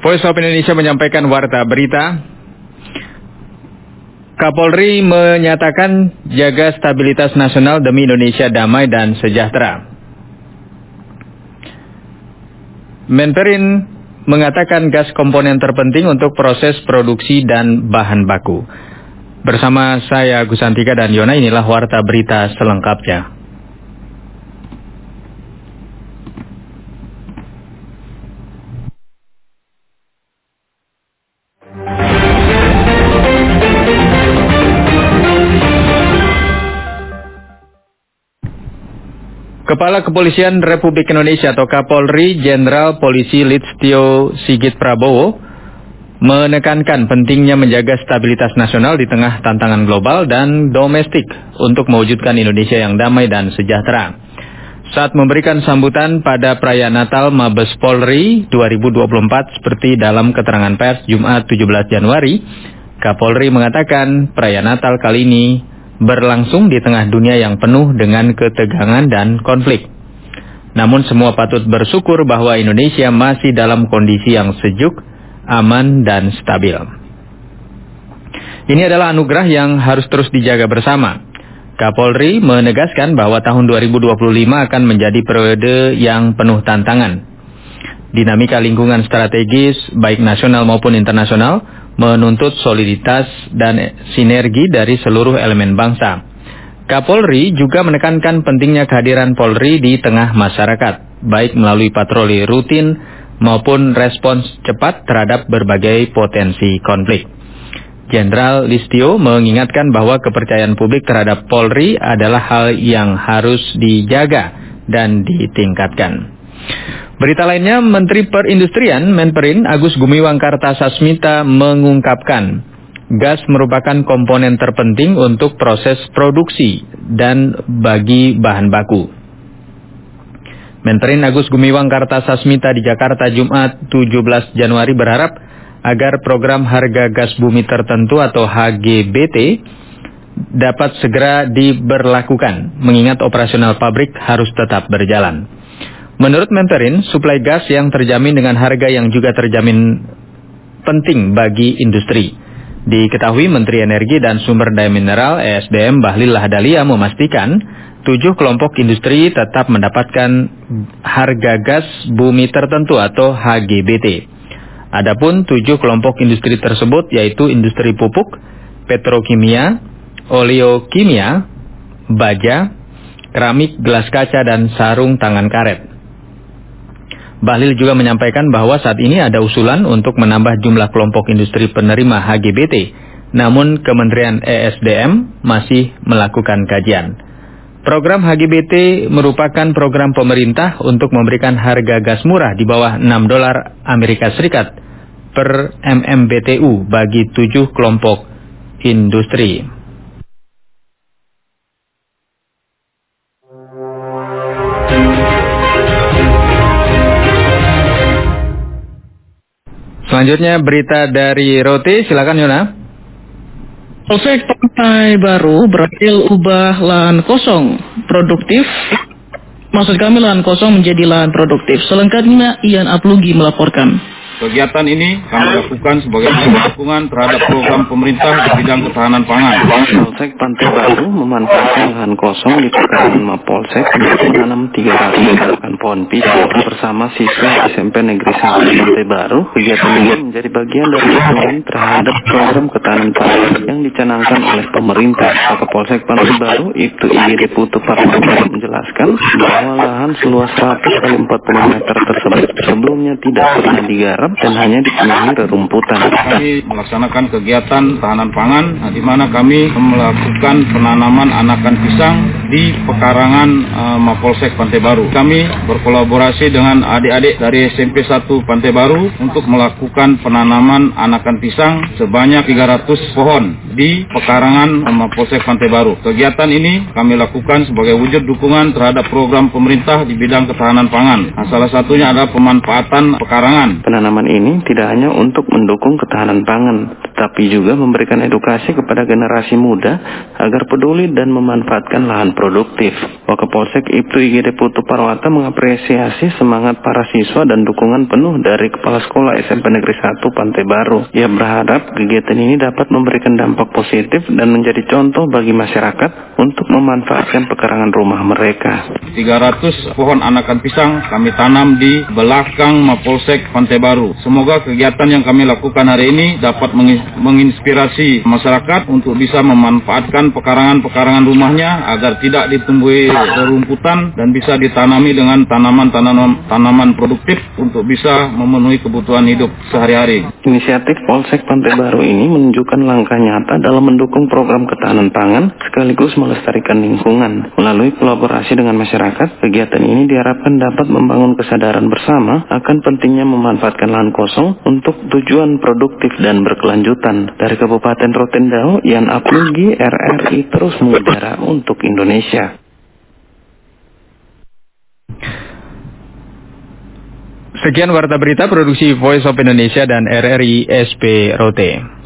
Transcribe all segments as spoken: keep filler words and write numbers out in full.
Voice of Indonesia menyampaikan warta berita. Kapolri menyatakan jaga stabilitas nasional demi Indonesia damai dan sejahtera. Menperin mengatakan gas komponen terpenting untuk proses produksi dan bahan baku. Bersama saya Agus Santika dan Yona, inilah warta berita selengkapnya. Kepala Kepolisian Republik Indonesia atau Kapolri Jenderal Polisi Listio Sigit Prabowo menekankan pentingnya menjaga stabilitas nasional di tengah tantangan global dan domestik untuk mewujudkan Indonesia yang damai dan sejahtera. Saat memberikan sambutan pada perayaan Natal Mabes Polri dua ribu dua puluh empat seperti dalam keterangan pers Jumat tujuh belas Januari, Kapolri mengatakan perayaan Natal kali ini berlangsung di tengah dunia yang penuh dengan ketegangan dan konflik. Namun semua patut bersyukur bahwa Indonesia masih dalam kondisi yang sejuk, aman, dan stabil. Ini adalah anugerah yang harus terus dijaga bersama. Kapolri menegaskan bahwa tahun dua ribu dua puluh lima akan menjadi periode yang penuh tantangan. Dinamika lingkungan strategis, baik nasional maupun internasional, menuntut soliditas dan sinergi dari seluruh elemen bangsa. Kapolri juga menekankan pentingnya kehadiran Polri di tengah masyarakat, baik melalui patroli rutin maupun respons cepat terhadap berbagai potensi konflik. Jenderal Listio mengingatkan bahwa kepercayaan publik terhadap Polri adalah hal yang harus dijaga dan ditingkatkan. Berita lainnya, Menteri Perindustrian Menperin Agus Gumiwang Kartasasmita mengungkapkan gas merupakan komponen terpenting untuk proses produksi dan bagi bahan baku. Menperin Agus Gumiwang Kartasasmita di Jakarta Jumat tujuh belas Januari berharap agar program harga gas bumi tertentu atau H G B T dapat segera diberlakukan, mengingat operasional pabrik harus tetap berjalan. Menurut Menperin, suplai gas yang terjamin dengan harga yang juga terjamin penting bagi industri. Diketahui Menteri Energi dan Sumber Daya Mineral E S D M Bahlil Lahadalia memastikan tujuh kelompok industri tetap mendapatkan harga gas bumi tertentu atau H G B T. Adapun tujuh kelompok industri tersebut yaitu industri pupuk, petrokimia, oleokimia, baja, keramik, gelas kaca, dan sarung tangan karet. Bahlil juga menyampaikan bahwa saat ini ada usulan untuk menambah jumlah kelompok industri penerima H G B T, namun Kementerian E S D M masih melakukan kajian. Program H G B T merupakan program pemerintah untuk memberikan harga gas murah di bawah enam dolar Amerika Serikat per M M B T U bagi tujuh kelompok industri. Selanjutnya berita dari Rote, silakan Yona. Polsek Pantai Baru berhasil ubah lahan kosong produktif. Maksud kami lahan kosong menjadi lahan produktif. Selengkapnya Ian Aplugi melaporkan. Kegiatan ini kami lakukan sebagai dukungan terhadap program pemerintah di bidang ketahanan pangan. Polsek Pantai Baru memanfaatkan lahan kosong di pekarangan Mapolsek untuk menanam tiga ratus gerakan pohon pisang bersama siswa S M P Negeri satu Pantai Baru. Kegiatan ini menjadi bagian dari dukungan terhadap program ketahanan pangan yang dicanangkan oleh pemerintah. Kapolsek Pantai Baru Ibtu Iri Putu Parmana menjelaskan bahwa lahan seluas seratus kali empat puluh meter tersebut sebelumnya tidak pernah digarap dan hanya dipenuhi rerumputan. Kami melaksanakan kegiatan tahanan pangan, di mana kami melakukan penanaman anakan pisang di pekarangan uh, Mapolsek Pantai Baru. Kami berkolaborasi dengan adik-adik dari S M P satu Pantai Baru untuk melakukan penanaman anakan pisang sebanyak tiga ratus pohon di pekarangan uh, Mapolsek Pantai Baru. Kegiatan ini kami lakukan sebagai wujud dukungan terhadap program pemerintah di bidang ketahanan pangan. Nah, salah satunya adalah pemanfaatan pekarangan. Penanaman ini tidak hanya untuk mendukung ketahanan pangan, tapi juga memberikan edukasi kepada generasi muda agar peduli dan memanfaatkan lahan produktif. Wakapolsek Ibtu I G D Putu Parwata mengapresiasi semangat para siswa dan dukungan penuh dari Kepala Sekolah S M P Negeri satu Pantai Baru. Ia berharap kegiatan ini dapat memberikan dampak positif dan menjadi contoh bagi masyarakat untuk memanfaatkan pekarangan rumah mereka. tiga ratus pohon anakan pisang kami tanam di belakang Mapolsek Pantai Baru. Semoga kegiatan yang kami lakukan hari ini dapat menginspirasi masyarakat untuk bisa memanfaatkan pekarangan-pekarangan rumahnya agar tidak ditumbuhi rerumputan dan bisa ditanami dengan tanaman-tanaman tanaman produktif untuk bisa memenuhi kebutuhan hidup sehari-hari. Inisiatif Polsek Pantai Baru ini menunjukkan langkah nyata dalam mendukung program ketahanan pangan sekaligus melestarikan lingkungan. Melalui kolaborasi dengan masyarakat, kegiatan ini diharapkan dapat membangun kesadaran bersama akan pentingnya memanfaatkan lahan kosong untuk tujuan produktif dan berkelanjutan. Dari Kabupaten Rotendao, Ian Aplugi, R R I terus mengudara untuk Indonesia. Sekian warta berita produksi Voice of Indonesia dan R R I S P Rote.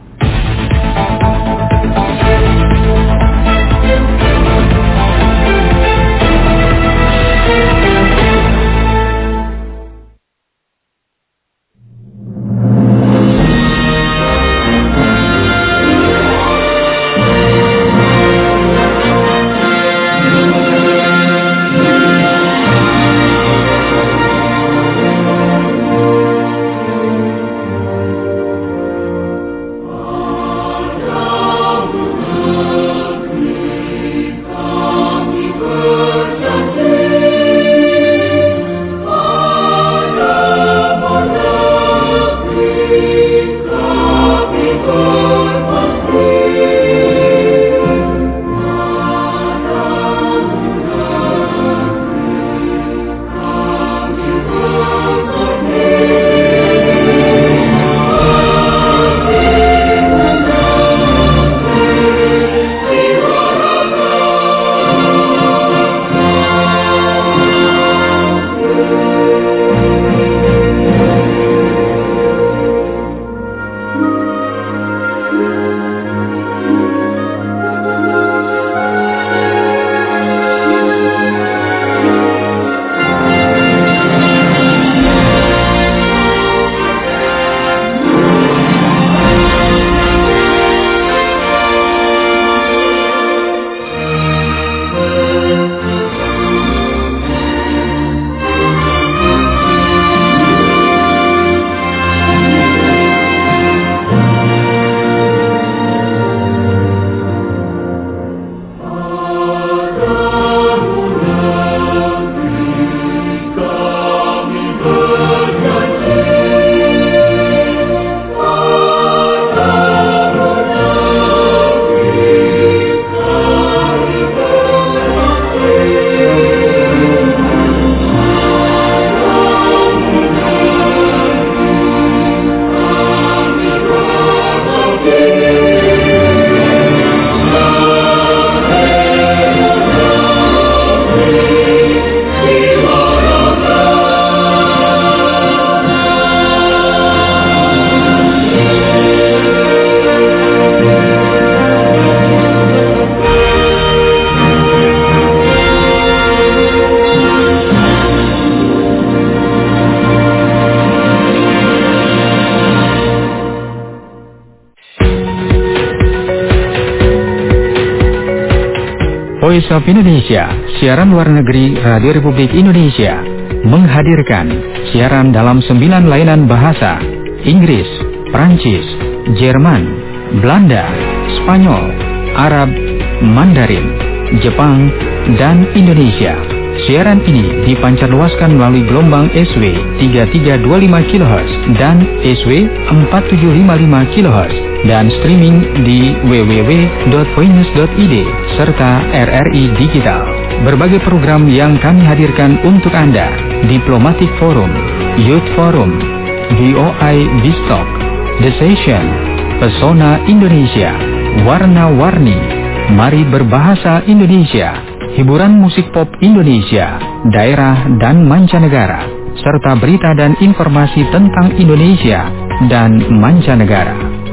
Voice of Indonesia, siaran luar negeri Radio Republik Indonesia, menghadirkan siaran dalam sembilan layanan bahasa: Inggris, Prancis, Jerman, Belanda, Spanyol, Arab, Mandarin, Jepang, dan Indonesia. Siaran ini dipancarluaskan melalui gelombang S W tiga tiga dua lima kilohertz dan S W empat tujuh lima lima kilohertz dan streaming di w w w dot voinews dot i d serta R R I Digital. Berbagai program yang kami hadirkan untuk Anda: Diplomatic Forum, Youth Forum, V O I Bistalk, The Session, Pesona Indonesia, Warna-Warni, Mari Berbahasa Indonesia, hiburan musik pop Indonesia, daerah dan mancanegara, serta berita dan informasi tentang Indonesia dan mancanegara.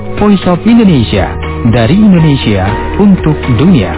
Voice of Indonesia, dari Indonesia untuk dunia.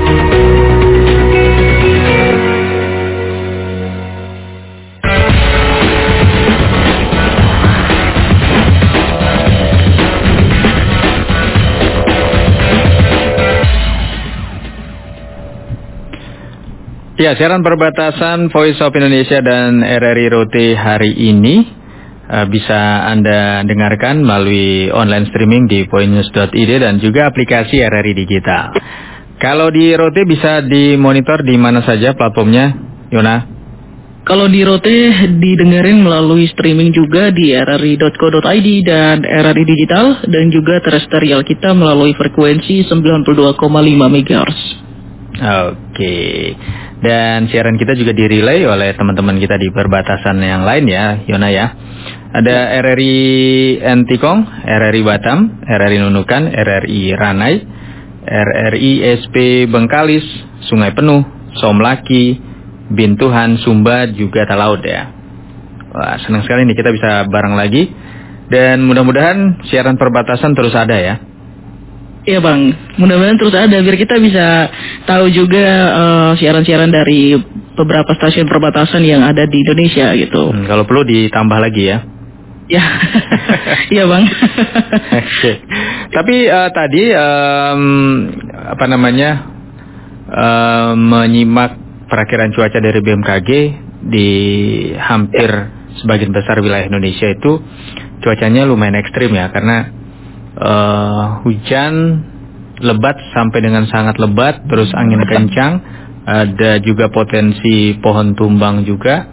Ya, siaran perbatasan Voice of Indonesia dan R R I Rote hari ini uh, bisa Anda dengarkan melalui online streaming di poinnews dot i d dan juga aplikasi R R I Digital. Kalau di Rote bisa dimonitor di mana saja platformnya, Yona? Kalau di Rote didengerin melalui streaming juga di r r i dot co dot i d dan R R I Digital, dan juga terestrial kita melalui frekuensi sembilan puluh dua koma lima megahertz. Oke, dan siaran kita juga direlay oleh teman-teman kita di perbatasan yang lain ya, Yona ya. Ada R R I Entikong, R R I Batam, R R I Nunukan, R R I Ranai, R R I S P Bengkalis, Sungai Penuh, Somlaki, Bintuhan, Sumba, juga Talaud ya. Wah, senang sekali nih kita bisa bareng lagi. Dan mudah-mudahan siaran perbatasan terus ada ya. Iya bang, mudah-mudahan terus ada biar kita bisa tahu juga uh, siaran-siaran dari beberapa stasiun perbatasan yang ada di Indonesia gitu. Hmm, kalau perlu ditambah lagi ya. Ya, iya bang. Oke. Tapi uh, tadi um, apa namanya uh, menyimak perakiraan cuaca dari B M K G di hampir sebagian besar wilayah Indonesia itu cuacanya lumayan ekstrim ya, karena Uh, hujan lebat sampai dengan sangat lebat, terus angin kencang, ada juga potensi pohon tumbang juga,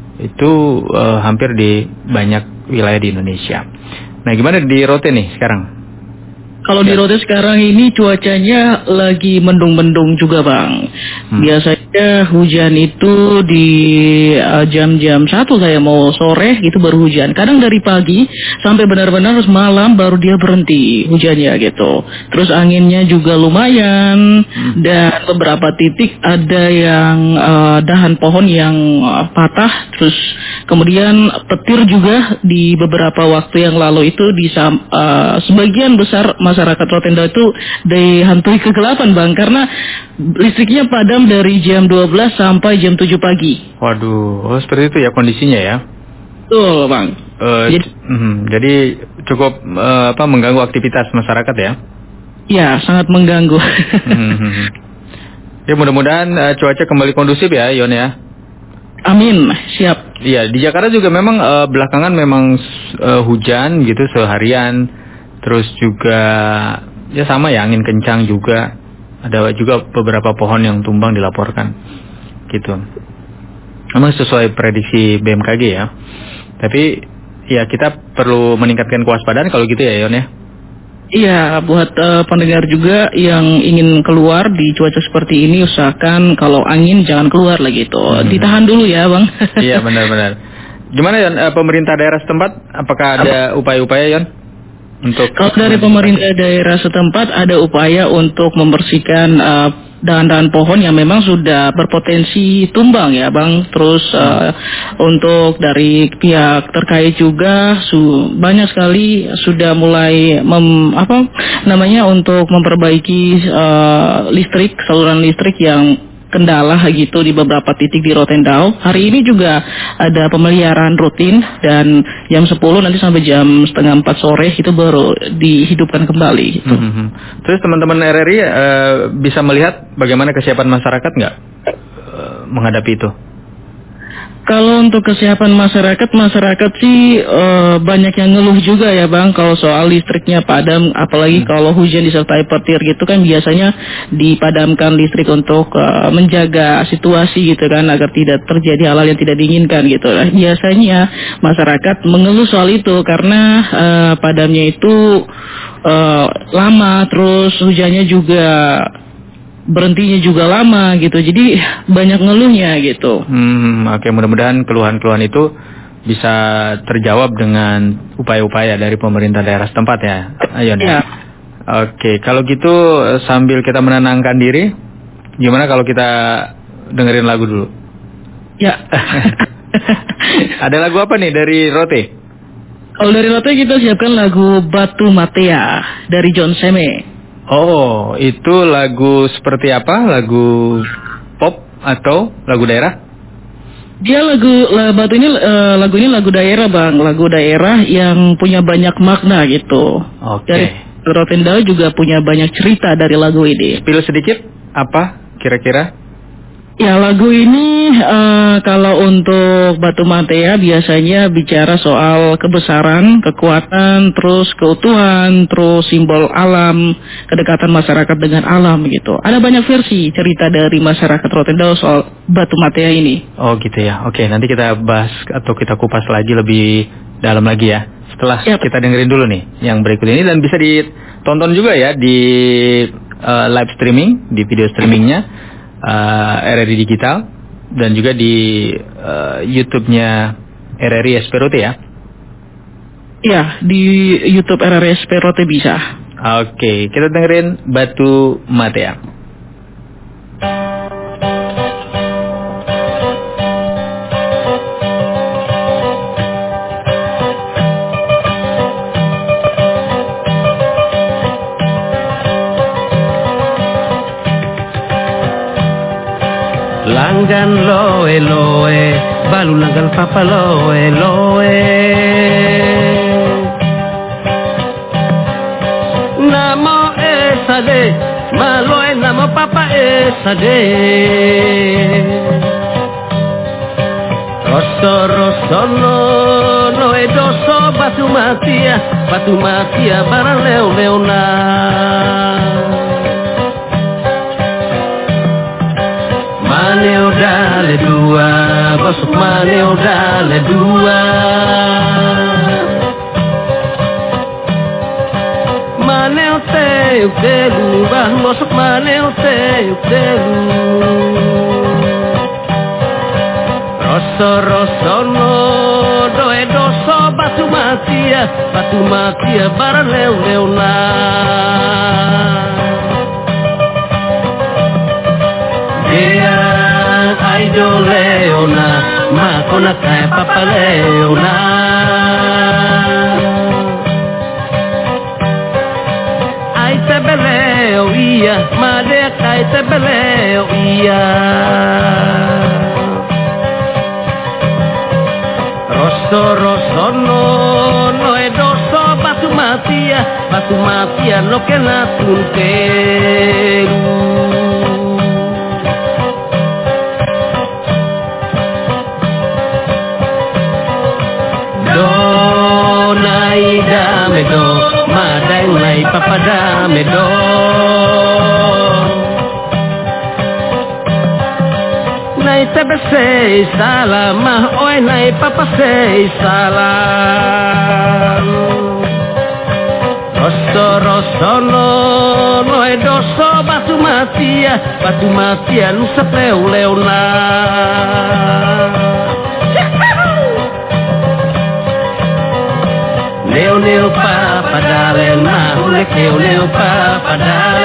itu uh, hampir di banyak wilayah di Indonesia. Nah, gimana di Rote nih sekarang? Kalau di Rote sekarang ini cuacanya lagi mendung-mendung juga bang. Hmm. Biasanya hujan itu di uh, jam-jam satu saya mau sore gitu baru hujan. Kadang dari pagi sampai benar-benar malam baru dia berhenti hujannya gitu. Terus anginnya juga lumayan, hmm. dan beberapa titik ada yang uh, dahan pohon yang uh, patah. Terus kemudian petir juga di beberapa waktu yang lalu itu di uh, sebagian besar masyarakat Rotenda itu dihantui kegelapan bang, karena listriknya padam dari jam dua belas sampai jam tujuh pagi. Waduh, oh, seperti itu ya kondisinya ya? Betul bang. Uh, jadi, mm, jadi cukup uh, apa mengganggu aktivitas masyarakat ya? Ya, sangat mengganggu. mm-hmm. Ya mudah-mudahan uh, cuaca kembali kondusif ya, Yon ya. Amin, siap. Iya, di Jakarta juga memang uh, belakangan memang uh, hujan gitu seharian. Terus juga ya sama ya, angin kencang juga. Ada juga beberapa pohon yang tumbang dilaporkan gitu. Memang sesuai prediksi B M K G ya. Tapi ya kita perlu meningkatkan kewaspadaan kalau gitu ya, Yon ya. Iya, buat uh, pendengar juga yang ingin keluar di cuaca seperti ini, usahakan kalau angin jangan keluar lagi gitu. Hmm. Ditahan dulu ya, Bang. Iya, benar-benar. Gimana, Yon? Uh, pemerintah daerah setempat apakah ada upaya-upaya, Yon? Untuk kalau dari pemerintah daerah setempat ada upaya untuk membersihkan uh, dahan-dahan pohon yang memang sudah berpotensi tumbang ya bang. Terus uh, untuk dari pihak terkait juga su- banyak sekali sudah mulai mem- apa namanya untuk memperbaiki uh, listrik, saluran listrik yang kendala gitu di beberapa titik di Rotendao. Hari ini juga ada pemeliharaan rutin dan jam sepuluh nanti sampai jam setengah empat sore itu baru dihidupkan kembali gitu. Mm-hmm. Terus teman-teman R R I uh, bisa melihat bagaimana kesiapan masyarakat nggak uh, menghadapi itu? Kalau untuk kesiapan masyarakat, masyarakat sih uh, banyak yang ngeluh juga ya bang. Kalau soal listriknya padam, apalagi hmm. kalau hujan disertai petir gitu kan biasanya dipadamkan listrik untuk uh, menjaga situasi gitu kan, agar tidak terjadi hal-hal yang tidak diinginkan gitu. Biasanya masyarakat mengeluh soal itu karena uh, padamnya itu uh, lama, terus hujannya juga berhentinya juga lama gitu, jadi banyak ngeluhnya gitu. Hmm, oke, okay. Mudah-mudahan keluhan-keluhan itu bisa terjawab dengan upaya-upaya dari pemerintah daerah setempat ya, Ayon ya. ya. Oke, okay. Kalau gitu sambil kita menenangkan diri, gimana kalau kita dengerin lagu dulu? Ya. Ada lagu apa nih dari Rote? Kalau dari Lotte kita siapkan lagu Batu Matea dari John Seme. Oh, itu lagu seperti apa? Lagu pop atau lagu daerah? Dia lagu la, Batu ini uh, lagu ini lagu daerah bang, lagu daerah yang punya banyak makna gitu. Oke. Dari Rotendao juga punya banyak cerita dari lagu ini. Spill sedikit apa kira-kira? Ya lagu ini uh, kalau untuk Batu Matea biasanya bicara soal kebesaran, kekuatan, terus keutuhan, terus simbol alam, kedekatan masyarakat dengan alam gitu. Ada banyak versi cerita dari masyarakat Rotendao soal Batu Matea ini. Oh gitu ya. Oke, nanti kita bahas atau kita kupas lagi lebih dalam lagi ya. Setelah Siap. Kita dengerin dulu nih yang berikut ini, dan bisa ditonton juga ya di uh, live streaming, di video streamingnya. Uh, R R I Digital dan juga di uh, YouTube-nya R R I S P R O T ya? Iya, di YouTube R R I S P R O T bisa. Oke, okay, kita dengerin Batu Matea. Langgan loe loe, balu langgan papa loe loe. Namo esade, maloe namo papa esade. Rosso rosso no, noe doso batu matia, batu matia barang leo leona. Maneo dale dua, bosok maneo dale dua. Maneo te utelu, bah bosok maneo te utelu. Rosso rosso no, doe doso batu matia, batu matia barang leo leona. Dia idol leona, makona kai papa leona. Ai tebeleo ia, made kai tebeleo ia. Rosso rosso no, no e doso batu matia, batu matia no que na tunteru. Dame do, madai nai papa dame do. Nai tebe sei salam, oi nai papa sei salam. Rosso rosso no, no e doso batu matia, batu matia nusa pleu leona. Leo leo papa dalen, mahulek leo leo papa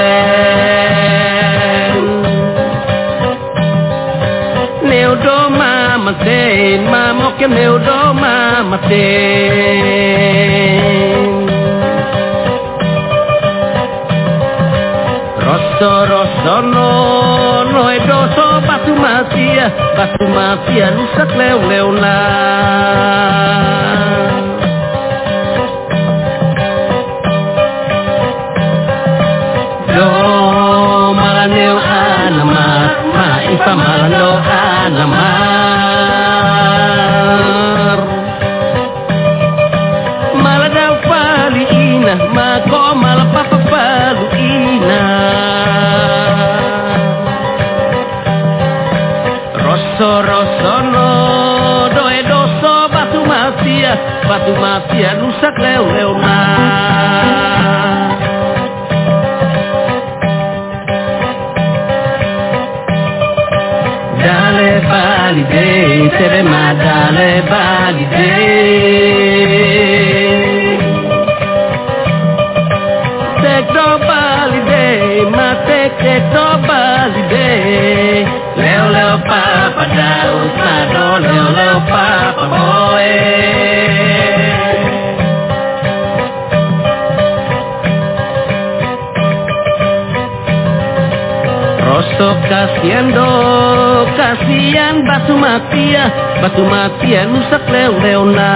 dalen. Leo do mama ten, mama ke leo do mama ten. Rosso rosso no, no e doso batu matia, batu matia nusak leo leo na. Do malaneo anama, ma ipa malano anamar. Maladau paliina, ma ko malapapa paluina. Rosso rosso no, do e doso batu matia, batu matia nusak leo leo na. Dale valide, tere ma dale valide. Tekno valide, ma tekno valide. Leo leo papa daus, ma do leo leo papa boe. Rosso kasihan do, kasihan batu mati ya, batu mati ya nusak leu-leuna.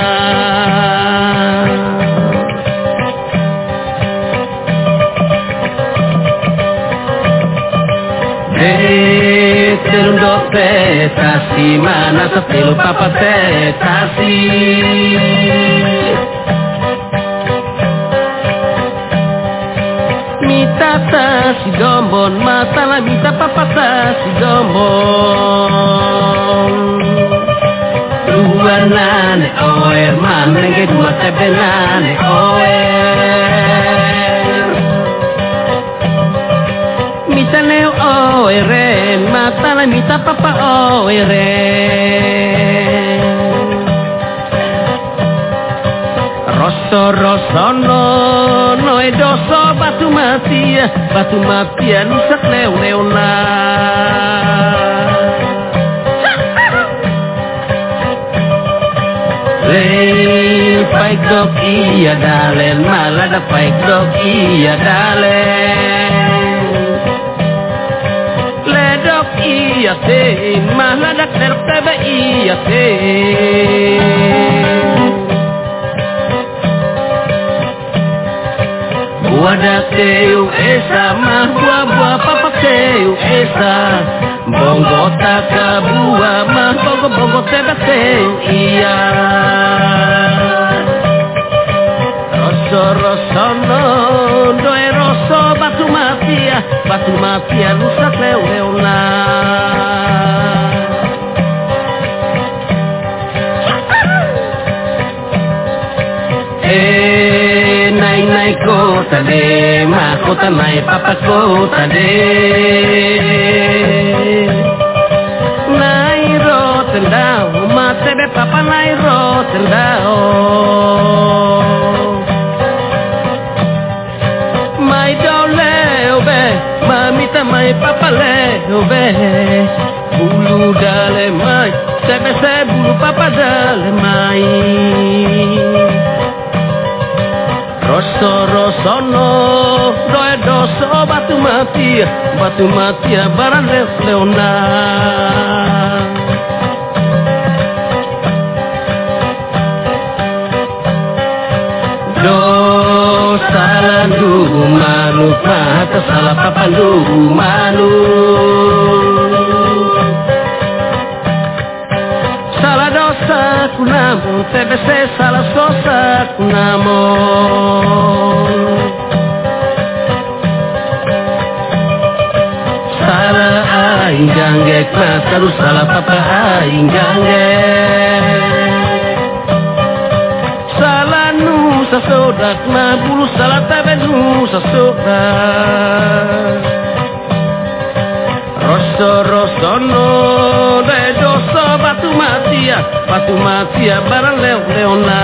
Terundo petasi mana sepelu papa petasi. Mita tasi dombon mata la mita papa tasi dombon. Dua nane oer mana ke dua tebe nane oer. Mita neo oeren mata la mita papa oeren. Rosso rosso no no edoso batu mati batu mati nusak leu leuna. Lei paik dok iya dalen malah da paik dok iya dalen. Ledok iya ten malah da kerp tebe iya ten. Buah teu esa mah buah-buah papak teu esa. Bongo taka buah mah bongo-bongo tebe teu iya. Rosso rosso no doe rosso batu mati ya, batu mati ya nusak leu-leuna. Eh nai nai kota de, ma kota nai papa kota de. Nai Rotendao, ma tebe papa nai Rotendao. Mai do leo be, mamita mai papa leo be. Bulu dale mai, tebe se bulu papa dale mai. Rosso rosso no, doe doso batu mati, batu mati barang leuna. Do salah du malu, mata salah papa du malu. Salah dosa ku namun, tebe se salah sosa ku namun. Salah aing ganggek, mas terus salah papa aing ganggek. Salah nusa sodak, mah bulu salah tebe nusa sodak. Rosso rosso no de doso batu mati ya, batu mati ya barang leu leuna.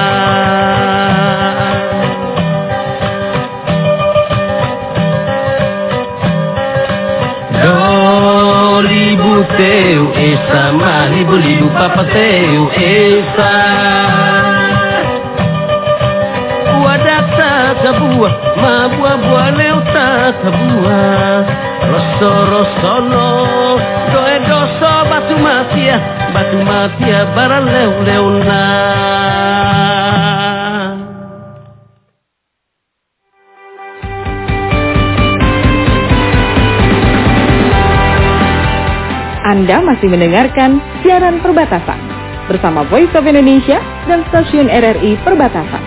Do libu teu esa ma libu libu papa teu esa. Buah data kebuah ma buah buah leu tak kebuah. Rosso rosso no doe doso batu mati ya, batu mati ya barang leu leuna. Anda masih mendengarkan siaran perbatasan bersama Voice of Indonesia dan stasiun R R I Perbatasan.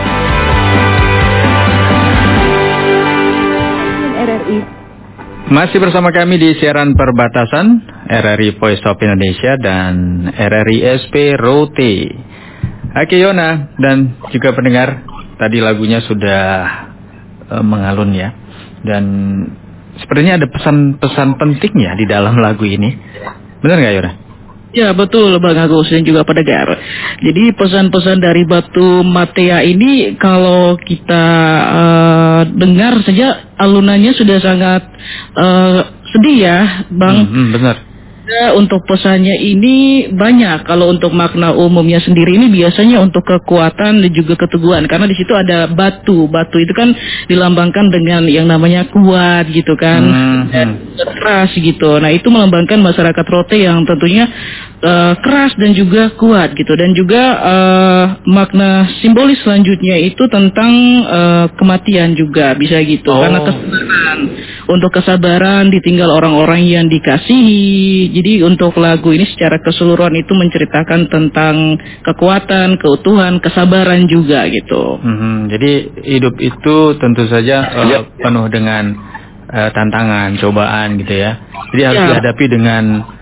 R R I Masih bersama kami di siaran perbatasan R R I Voice of Indonesia dan R R I S P Rote. Oke Yona dan juga pendengar, tadi lagunya sudah uh, mengalun ya. Dan sepertinya ada pesan-pesan penting ya di dalam lagu ini. Benar nggak Yona? Ya betul Bang Agus dan juga pendengar. Jadi pesan-pesan dari Batu Matia ini kalau kita uh, dengar saja alunannya sudah sangat uh, sedih ya Bang. Hmm, hmm, benar. Untuk pesannya ini banyak. Kalau untuk makna umumnya sendiri ini biasanya untuk kekuatan dan juga keteguhan. Karena di situ ada batu. Batu itu kan dilambangkan dengan yang namanya kuat gitu kan. Hmm. Dan keras gitu. Nah itu melambangkan masyarakat Rote yang tentunya uh, keras dan juga kuat gitu. Dan juga uh, makna simbolis selanjutnya itu tentang uh, kematian juga bisa gitu. Oh. Karena kesabaran. Untuk kesabaran ditinggal orang-orang yang dikasihi. Jadi untuk lagu ini secara keseluruhan itu menceritakan tentang kekuatan, keutuhan, kesabaran juga gitu. Hmm, jadi hidup itu tentu saja uh, penuh dengan uh, tantangan, cobaan gitu ya. Jadi harus ya. dihadapi dengan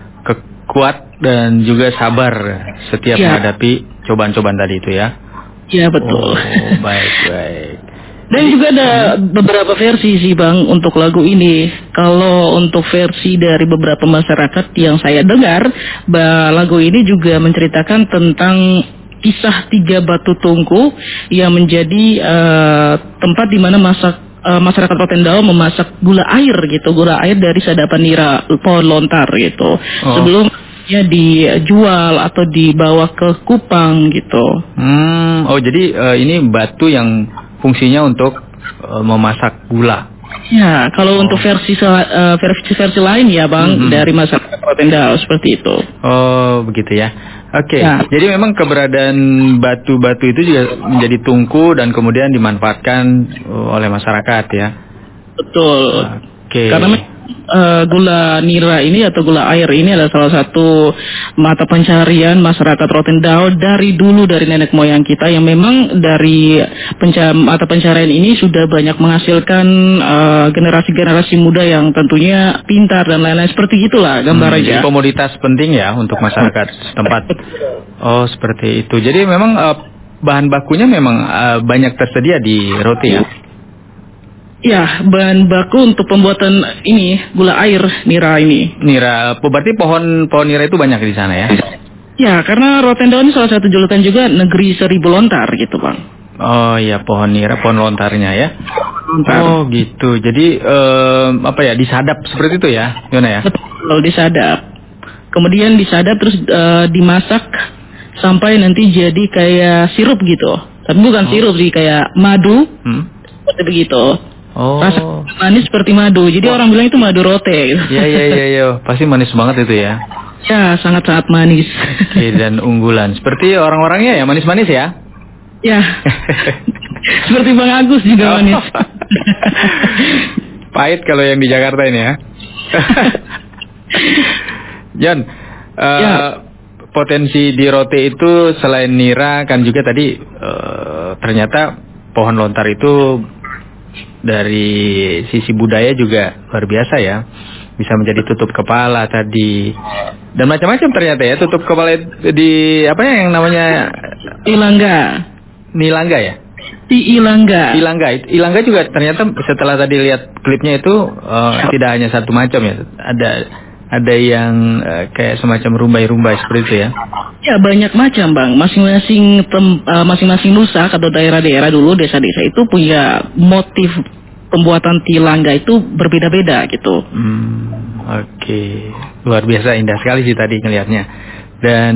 kuat dan juga sabar setiap ya. menghadapi cobaan-cobaan tadi itu ya. Ya betul. Oh, baik baik. Dan juga ada beberapa versi sih Bang untuk lagu ini. Kalau untuk versi dari beberapa masyarakat yang saya dengar, lagu ini juga menceritakan tentang kisah tiga batu tungku yang menjadi uh, tempat di mana masak uh, masyarakat Rotendao memasak gula air gitu, gula air dari sadapan nira pohon lontar gitu. Oh. Sebelum ya dijual atau dibawa ke Kupang gitu. Hmm, oh jadi uh, ini batu yang fungsinya untuk uh, memasak gula. Ya, kalau oh. untuk versi uh, versi versi lain ya Bang, mm-hmm. dari masyarakat Rotendao seperti itu. Oh, begitu ya. Oke. Okay. Ya. Jadi memang keberadaan batu-batu itu juga menjadi tungku dan kemudian dimanfaatkan oleh masyarakat ya. Betul. Oke. Okay. Karena uh, gula nira ini atau gula air ini adalah salah satu mata pencarian masyarakat Rotendao dari dulu, dari nenek moyang kita yang memang dari penca- mata pencarian ini sudah banyak menghasilkan uh, generasi-generasi muda yang tentunya pintar dan lain-lain seperti itulah gambarannya. Hmm, jadi komoditas penting ya untuk masyarakat setempat. Oh seperti itu. Jadi memang uh, bahan bakunya memang uh, banyak tersedia di Rote ya. Ya, bahan baku untuk pembuatan ini gula air nira ini. Nira, berarti pohon pohon nira itu banyak di sana ya? Ya, karena Rotendao ini salah satu julukan juga negeri seribu lontar gitu Bang. Oh iya, pohon nira, pohon lontarnya ya. Lontar. Oh gitu. Jadi eh, apa ya, disadap seperti itu ya, Yona ya? Betul, disadap. Kemudian disadap terus eh, dimasak sampai nanti jadi kayak sirup gitu. Tapi bukan oh. sirup sih, kayak madu. Hmm? Seperti begitu. Oh. Rasa manis seperti madu. Jadi oh. orang bilang itu madu rote gitu. Iya iya iya iya. Pasti manis banget itu ya. Ya, sangat-sangat manis. Oke, dan unggulan. Seperti orang-orangnya ya, manis-manis ya? Ya. Seperti Bang Agus juga oh. manis. Pahit kalau yang di Jakarta ini ya. Jan, uh, ya. potensi di rote itu selain nira kan juga tadi uh, ternyata pohon lontar itu dari sisi budaya juga luar biasa ya, bisa menjadi tutup kepala tadi dan macam-macam ternyata ya, tutup kepala di apa ya yang namanya ilangga, nilangga ya, di ilangga, ilangga, ilangga juga ternyata setelah tadi lihat klipnya itu uh, tidak hanya satu macam ya, ada ada yang uh, kayak semacam rumbai-rumbai seperti itu ya. Ya banyak macam Bang, masing-masing tem, uh, masing-masing nusa atau daerah-daerah dulu, desa-desa itu punya motif pembuatan tilangga itu berbeda-beda gitu. Hmm, Oke, okay. Luar biasa indah sekali sih tadi ngelihatnya. Dan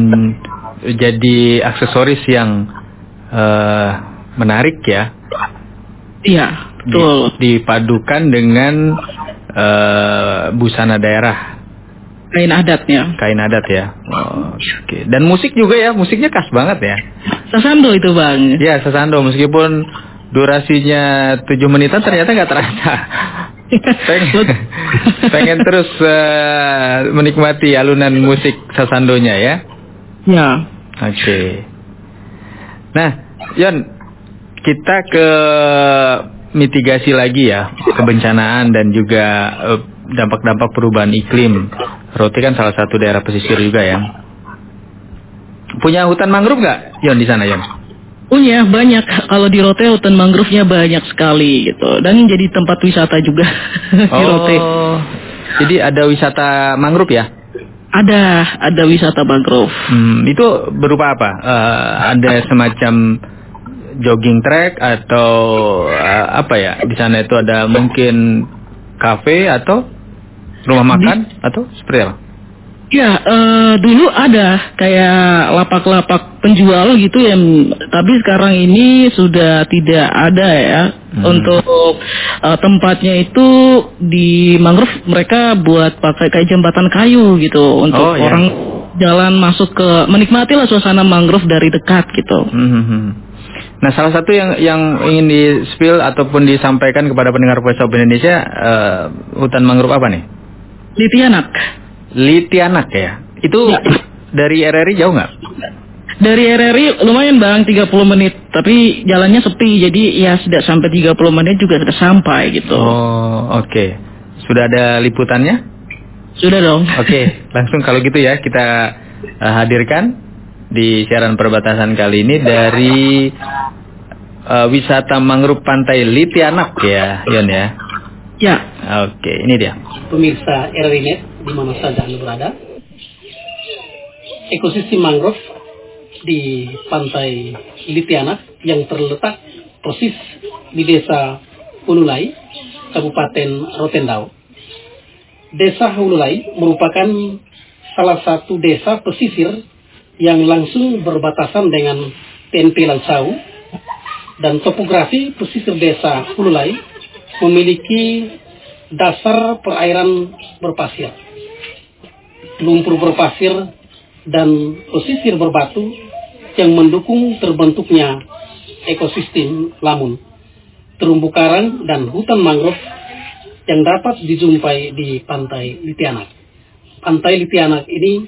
jadi aksesoris yang uh, menarik ya. Iya, betul. Dipadukan dengan uh, busana daerah. Kain adatnya. Kain adat ya. Oh, Oke. Okay. Dan musik juga ya, musiknya khas banget ya. Sasando itu Bang. Ya, sasando meskipun durasinya tujuh menitan ternyata nggak terasa. pengen, pengen terus uh, menikmati alunan musik sasandonya ya. Ya. Oke. Okay. Nah, Yon, kita ke mitigasi lagi ya, kebencanaan dan juga uh, dampak-dampak perubahan iklim. Rote kan salah satu daerah pesisir juga ya. Punya hutan mangrove nggak, Yon, di sana, Yon? Punya, banyak. Kalau di Rote hutan mangrove-nya banyak sekali gitu. Dan jadi tempat wisata juga di oh, Rote. Jadi ada wisata mangrove ya? Ada, ada wisata mangrove. Hmm, itu berupa apa? Uh, ada semacam jogging track atau uh, apa ya? Di sana itu ada mungkin kafe atau rumah makan di, atau seperti apa? Ya, uh, dulu ada kayak lapak-lapak penjual gitu yang, tapi sekarang ini sudah tidak ada ya. Hmm. Untuk uh, tempatnya itu di mangrove mereka buat pakai kayak jembatan kayu gitu untuk oh, orang ya. Jalan masuk ke menikmati lah suasana mangrove dari dekat gitu. Hmm. Nah, salah satu yang yang ingin di-spill ataupun disampaikan kepada pendengar Voice of Indonesia, uh, hutan mangrove apa nih? Litianak. Litianak ya? Itu ya. Dari R R I jauh nggak? Dari R R I lumayan bang, tiga puluh menit. Tapi jalannya sepi, jadi ya tidak sampai tiga puluh menit juga sudah sampai gitu. Oh, oke. Okay. Sudah ada liputannya? Sudah dong. Oke, okay. Langsung kalau gitu ya kita uh, hadirkan di siaran perbatasan kali ini dari uh, wisata mangrove pantai Litianak ya, Yon ya? Ya. Oke, okay, ini dia. Pemirsa R R I Net, di mana saja Anda berada, ekosistem mangrove di pantai Litianak yang terletak persis di desa Hululai, Kabupaten Rotendao. Desa Hululai merupakan salah satu desa pesisir yang langsung berbatasan dengan T N P Laut Sawu, dan topografi pesisir desa Hululai memiliki dasar perairan berpasir, lumpur berpasir, dan pesisir berbatu yang mendukung terbentuknya ekosistem lamun, terumbu karang, dan hutan mangrove yang dapat dijumpai di pantai Litianak. Pantai Litianak ini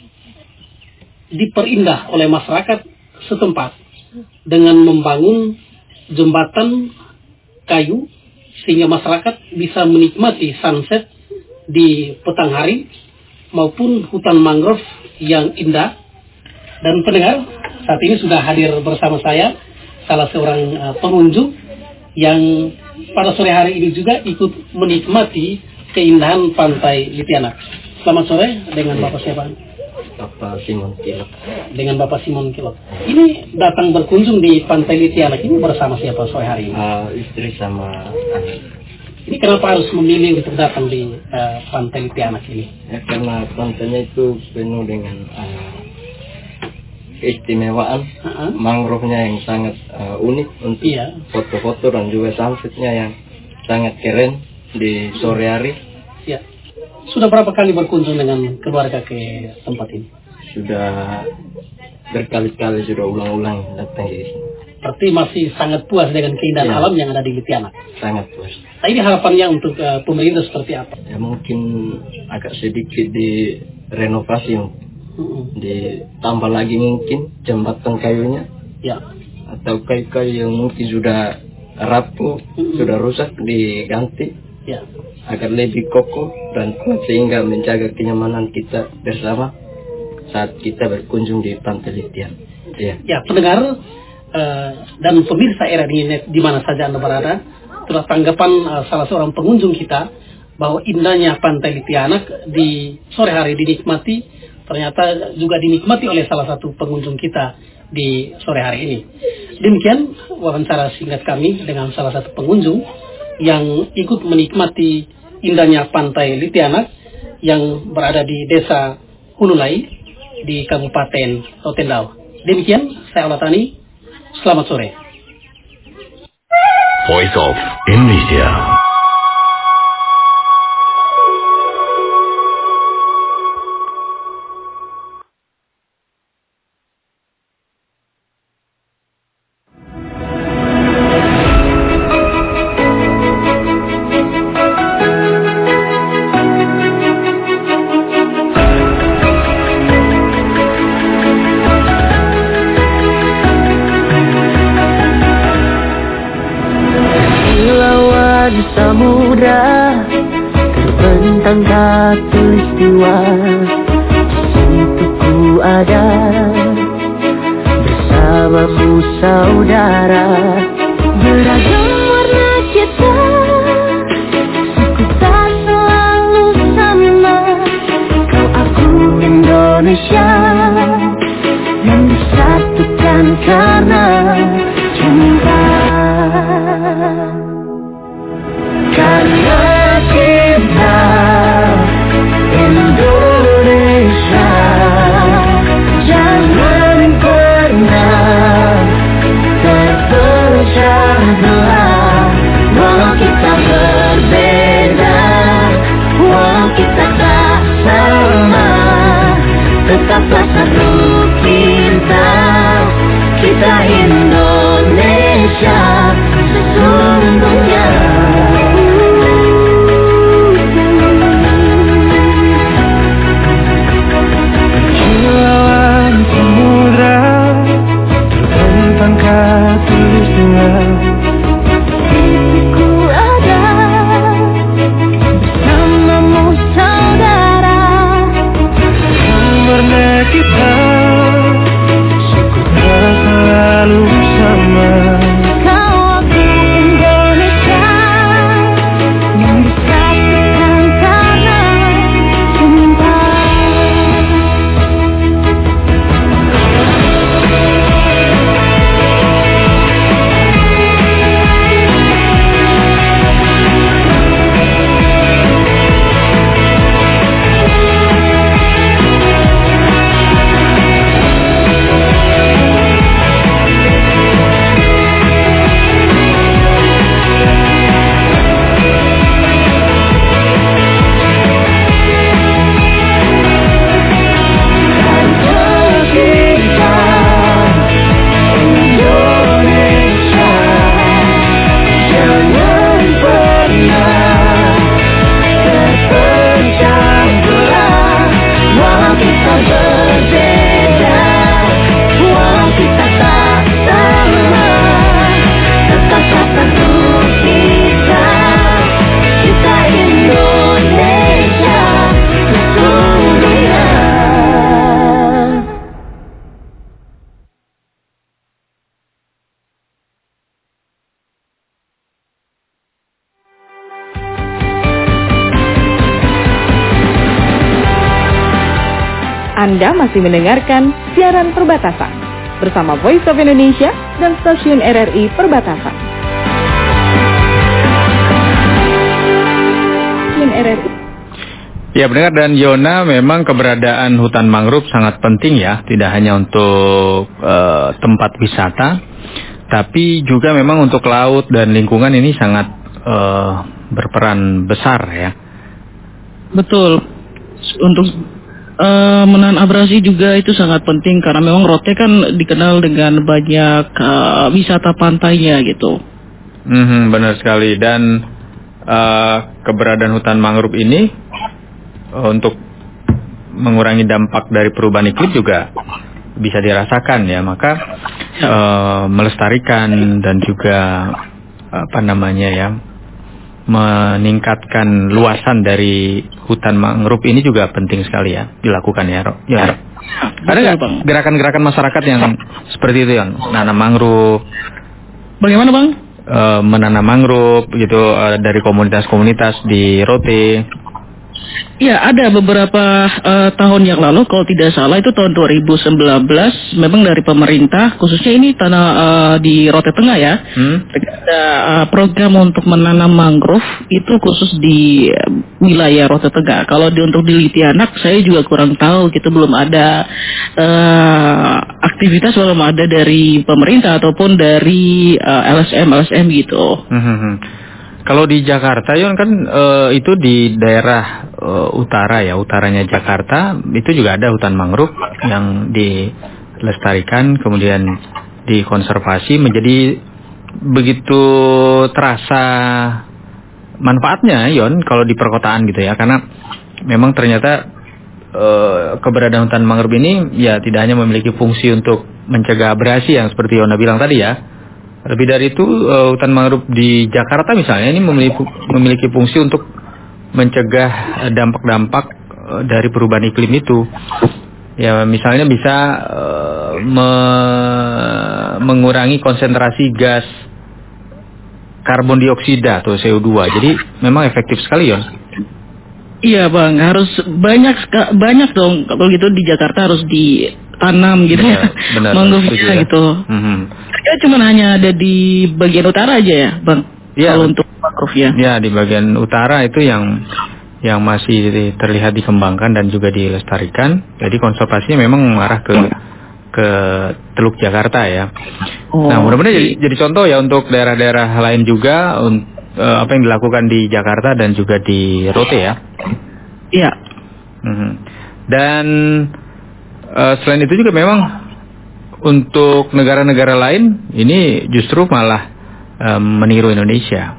diperindah oleh masyarakat setempat dengan membangun jembatan kayu sehingga masyarakat bisa menikmati sunset di petang hari maupun hutan mangrove yang indah. Dan pendengar, saat ini sudah hadir bersama saya salah seorang uh, pengunjung yang pada sore hari ini juga ikut menikmati keindahan pantai Litianak. Selamat sore, dengan Bapak siapa? Bapak Simon Kilot. Dengan Bapak Simon Kilot. Ini datang berkunjung di pantai Litianak ini bersama siapa sore hari ini? Uh, istri sama anak. Ini kenapa harus memilih untuk datang di uh, pantai Litianak ini? Ya, karena pantainya itu penuh dengan uh, keistimewaan, uh-huh. mangrove-nya yang sangat uh, unik untuk iya. foto-foto dan juga sunsetnya yang sangat keren di sore hari. Ya. Sudah berapa kali berkunjung dengan keluarga ke tempat ini? Sudah berkali-kali, sudah ulang-ulang datang di sini. Berarti masih sangat puas dengan keindahan ya. alam yang ada di Litianak. Sangat puas. Nah, ini harapannya untuk uh, pemerintah seperti apa? Ya mungkin agak sedikit direnovasi, uh-uh. ditambah lagi mungkin jembatan kayunya. Ya. Atau kayu-kayu yang mungkin sudah rapuh, uh-uh. sudah rusak diganti. Ya. Agar lebih kokoh dan kuat sehingga menjaga kenyamanan kita bersama saat kita berkunjung di pantai Litianak. Ya. Ya, pendengar uh, dan pemirsa R R I Net di mana saja Anda berada, itulah tanggapan uh, salah seorang pengunjung kita bahwa indahnya pantai Litianak di sore hari dinikmati, ternyata juga dinikmati oleh salah satu pengunjung kita di sore hari ini. Demikian wawancara singkat kami dengan salah satu pengunjung yang ikut menikmati indahnya pantai Litianak yang berada di desa Hululai di Kabupaten Rotendao. Demikian, saya Alatani. Selamat sore. Voice of Indonesia. Samudra terbentang katulistiwa, di situ ku ada bersamamu saudara. Beragam warna kita, suku tak selalu sama. Kau aku Indonesia yang disatukan karena cinta. Karena cinta Indonesia. Anda masih mendengarkan siaran perbatasan bersama Voice of Indonesia dan stasiun R R I Perbatasan. Stasiun R R I. Ya benar, dan Yona, memang keberadaan hutan mangrove sangat penting ya, tidak hanya untuk uh, tempat wisata, tapi juga memang untuk laut dan lingkungan ini sangat uh, berperan besar ya. Betul, untuk Uh, menahan abrasi juga itu sangat penting karena memang Rote kan dikenal dengan banyak uh, wisata pantainya gitu. Mm-hmm, benar sekali, dan uh, keberadaan hutan mangrove ini uh, untuk mengurangi dampak dari perubahan iklim juga bisa dirasakan ya, maka uh, melestarikan dan juga apa namanya ya, meningkatkan luasan dari hutan mangrove ini juga penting sekali ya dilakukan ya. Ya. Ada nggak gerakan-gerakan masyarakat yang seperti itu ya, menanam mangrove? Bagaimana bang? E, menanam mangrove gitu e, dari komunitas-komunitas di Rote. Ya, ada beberapa uh, tahun yang lalu, kalau tidak salah itu tahun dua ribu sembilan belas, memang dari pemerintah, khususnya ini tanah uh, di Rote Tengah ya, hmm? ada uh, program untuk menanam mangrove itu khusus di wilayah Rote Tengah. Kalau di, untuk di Litianak, saya juga kurang tahu, gitu belum ada uh, aktivitas, belum ada dari pemerintah ataupun dari uh, L S M L S M gitu. Hmm. Kalau di Jakarta, Yon, kan uh, itu di daerah uh, utara ya, utaranya Jakarta, itu juga ada hutan mangrove yang dilestarikan, kemudian dikonservasi menjadi begitu terasa manfaatnya, Yon, kalau di perkotaan gitu ya, karena memang ternyata uh, keberadaan hutan mangrove ini ya tidak hanya memiliki fungsi untuk mencegah abrasi yang seperti Yona bilang tadi ya. Lebih dari itu, uh, hutan mangrove di Jakarta misalnya ini memiliki, memiliki fungsi untuk mencegah dampak-dampak uh, dari perubahan iklim itu. Ya, misalnya bisa uh, me- mengurangi konsentrasi gas karbon dioksida atau C O dua. Jadi memang efektif sekali ya. Iya bang, harus banyak banyak dong kalau gitu di Jakarta harus ditanam gitu ya, mangrove-nya gitu. Mm-hmm. Ya cuma hanya ada di bagian utara aja ya bang, ya, kalau untuk mangrove ya. Ya, di bagian utara itu yang yang masih terlihat dikembangkan dan juga dilestarikan. Jadi konservasinya memang mengarah ke ke Teluk Jakarta ya. Oh, nah mudah-mudahan jadi, jadi contoh ya untuk daerah-daerah lain juga untuk Uh, apa yang dilakukan di Jakarta dan juga di Rote ya. Iya. Mm-hmm. Dan uh, selain itu juga memang untuk negara-negara lain ini justru malah uh, meniru Indonesia.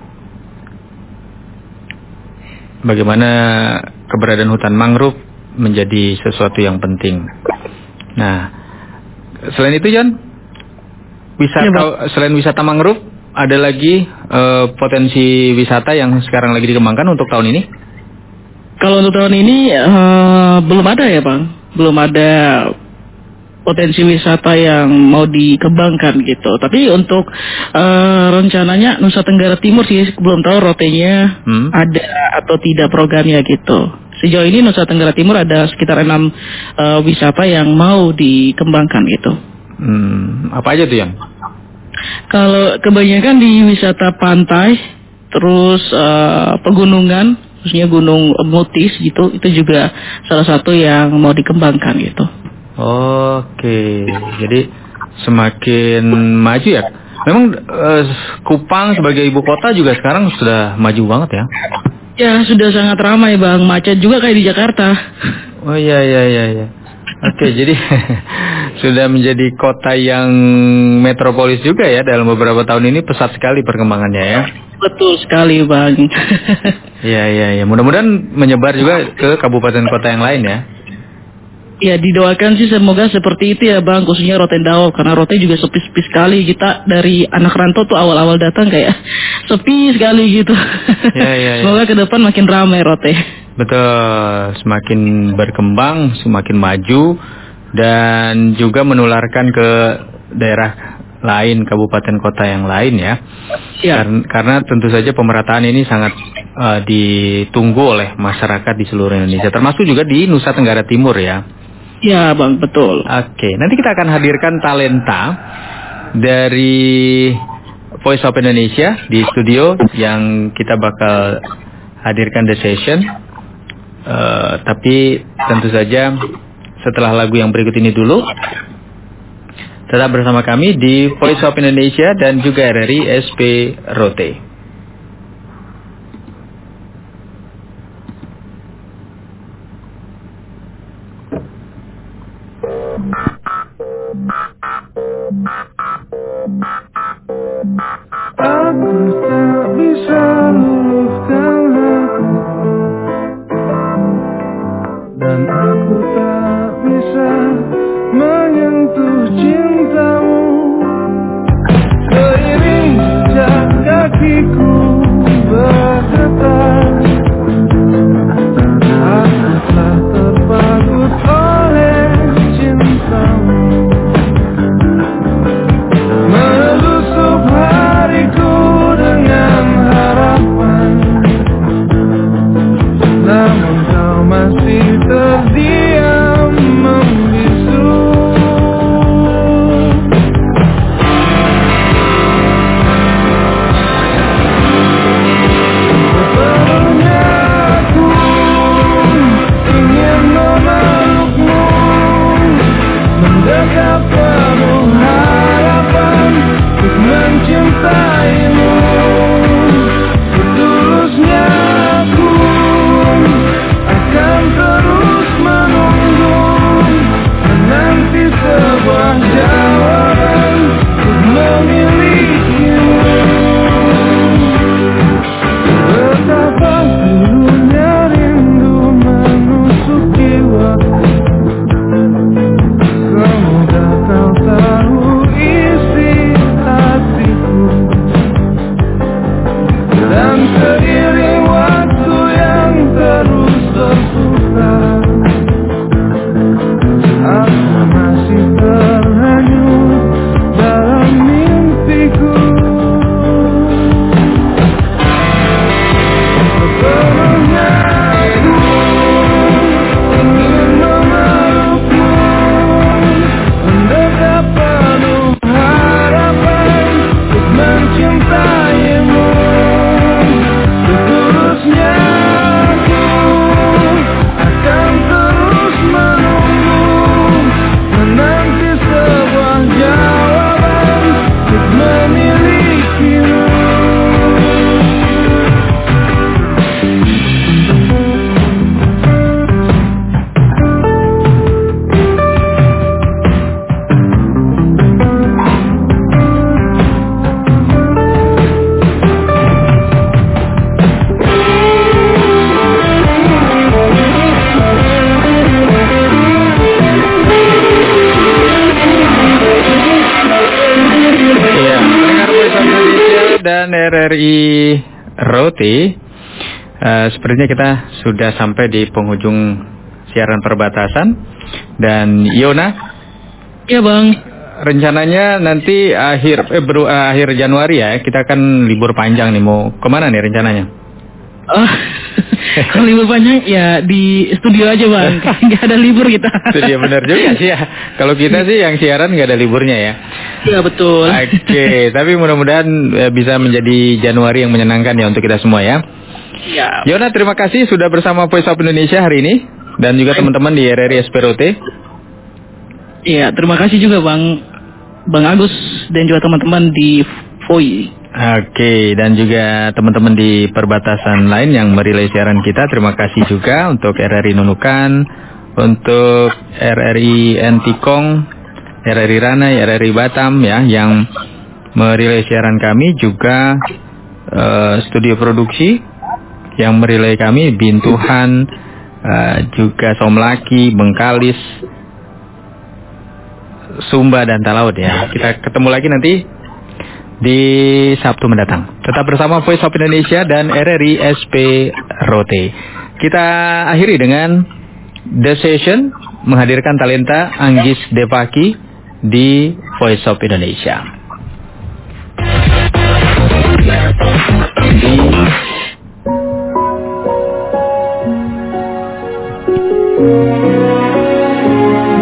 Bagaimana keberadaan hutan mangrove menjadi sesuatu yang penting. Nah, selain itu Jan, wisata ya, selain wisata mangrove, ada lagi uh, potensi wisata yang sekarang lagi dikembangkan untuk tahun ini? Kalau untuk tahun ini uh, belum ada ya bang, belum ada potensi wisata yang mau dikembangkan gitu. Tapi untuk uh, rencananya Nusa Tenggara Timur sih belum tahu rotenya hmm? ada atau tidak programnya gitu. Sejauh ini Nusa Tenggara Timur ada sekitar enam uh, wisata yang mau dikembangkan gitu. Hmm, apa aja tuh yang? Kalau kebanyakan di wisata pantai, terus uh, pegunungan, khususnya Gunung Mutis gitu, itu juga salah satu yang mau dikembangkan gitu. Oke, jadi semakin maju ya. Memang uh, Kupang sebagai ibu kota juga sekarang sudah maju banget ya. Ya sudah sangat ramai bang, macet juga kayak di Jakarta. Oh iya iya iya. iya. Oke, jadi sudah menjadi kota yang metropolis juga ya dalam beberapa tahun ini, pesat sekali perkembangannya ya. Betul sekali bang. Iya iya iya. Mudah-mudahan menyebar juga ke kabupaten kota yang lain ya. Ya didoakan sih semoga seperti itu ya bang, khususnya Rotendao karena Rote juga sepi-sepi sekali. Kita dari anak rantau tuh awal-awal datang kayak sepi sekali gitu. Ya, ya, ya. Semoga ke depan makin ramai Rote. Betul, semakin berkembang, semakin maju dan juga menularkan ke daerah lain, kabupaten kota yang lain ya. Ya. Karena, karena tentu saja pemerataan ini sangat uh, ditunggu oleh masyarakat di seluruh Indonesia, termasuk juga di Nusa Tenggara Timur ya. Ya Bang, betul. Oke, nanti kita akan hadirkan talenta dari Voice of Indonesia di studio yang kita bakal hadirkan The Session. Uh, tapi tentu saja setelah lagu yang berikut ini dulu. Tetap bersama kami di Voice of Indonesia dan juga R R I S P Rote. Aku tak bisa luluhkan hati, dan aku tak bisa menyentuh cintamu. Seiring jejak kakiku bergetar, aku telah terpagut oleh cintamu. Melusup hariku dengan harapan, namun kau masih terdiam membisu. Sepenuhnya aku ingin memelukmu, mendekat penuh harapan untuk mencintaimu. Setulusnya aku akan terus menunggu, menanti sebuah jawaban untuk memilikimu. Betapa dulunya rindu menusuki waktu, semoga kau tahu isi hatiku. Dan seiring waktu yang terus berputar, aku masih terhanyut dalam mimpiku. Sepenuhnya aku ingin memelukmu, mendekat penuh harapan untuk mencintaimu. Seterusnya aku akan terus menunggu, menanti sebuah jawaban untuk memilikimu. Iya, pendengar Voice of Indonesia dan R R I Rote, uh, sepertinya kita sudah sampai di penghujung siaran perbatasan. Dan Yona, Iya Bang. rencananya nanti akhir eh, beru, uh, akhir Januari ya, kita akan libur panjang nih. Mau kemana nih rencananya? Oh, kalau libur panjang ya di studio aja Bang, nggak ada libur kita. Itu dia, benar juga sih ya. Kalau kita sih yang siaran nggak ada liburnya ya. Iya betul. Oke, tapi mudah-mudahan eh, bisa menjadi Januari yang menyenangkan ya untuk kita semua ya. Iya. Yona, terima kasih sudah bersama Voice of Indonesia hari ini dan juga teman-teman di R R I S P Rote. Iya, terima kasih juga Bang Bang Agus dan juga teman-teman di V O I. Oke, dan juga teman-teman di perbatasan lain yang merilai siaran kita, terima kasih juga untuk R R I Nunukan, untuk R R I Entikong, R R I Ranai, R R I Batam ya, yang merilai siaran kami, juga uh, studio produksi yang merilai kami, Bintuhan, uh, juga Somlaki, Bengkalis, Sumba dan Talaut ya. Kita ketemu lagi nanti di Sabtu mendatang. Tetap bersama Voice of Indonesia dan R R I S P Rote. Kita akhiri dengan The Session menghadirkan talenta Anggis Depaki di Voice of Indonesia. Di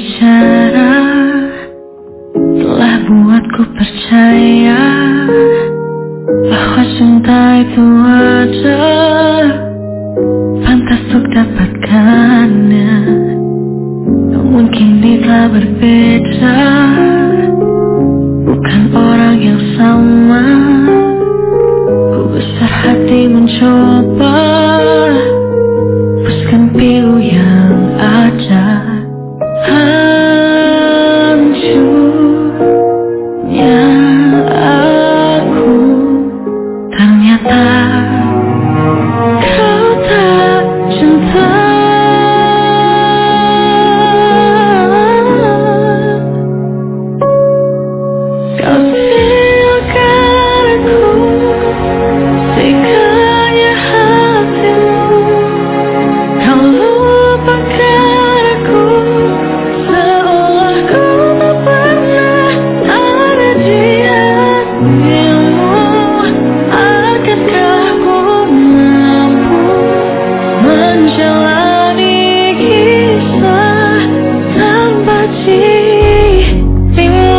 bicara telah buatku percaya bahwa cinta itu ada, pantas untuk dapatkannya. Namun kini telah berbeda, bukan orang yang sama. Ku besar hati mencoba hapuskan pilu yang ada. Hancurnya aku, ternyata kau tak cinta. Kau tinggalkan aku, teganya hatimu. Kau lupakan aku, seolah ku tak pernah ada di hatimu. Akankah ku mampu menjalani kisah tanpa dirimu?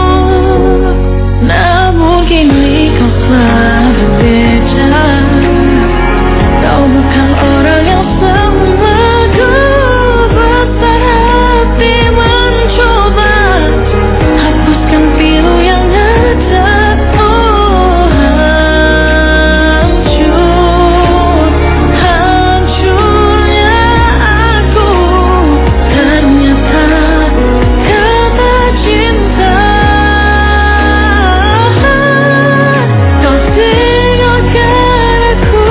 Namun kini kau telah berbeda, kau bukan orang yang sama. Ku besar hati mencoba hapuskan pilu yang ada. Oh, hancur, hancurnya aku, ternyata kata cinta. Kau tinggalkan aku,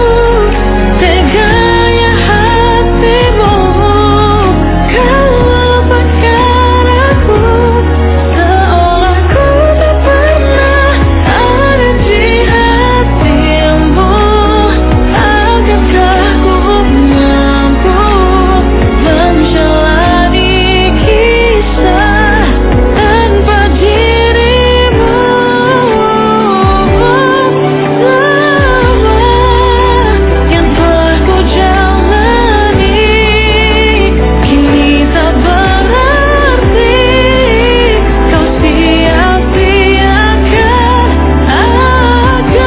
teganya hatimu. Kau lupakan aku, seolah ku tak pernah ada di hatimu. Akankah ku mampu menjalani kisah tanpa dirimu? Lama yang telah ku jalani kini tak berarti. Kau sia-siakan aku.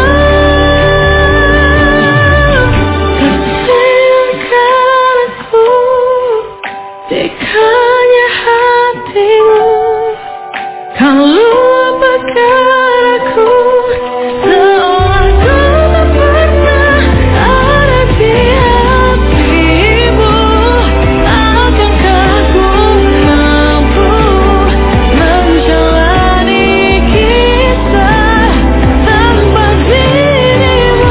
Tinggalkan aku, teganya hatimu. Kau lupakan aku, seolah ku tak pernah ada di hatimu. Akankah ku mampu menjalani kisah tanpa dirimu?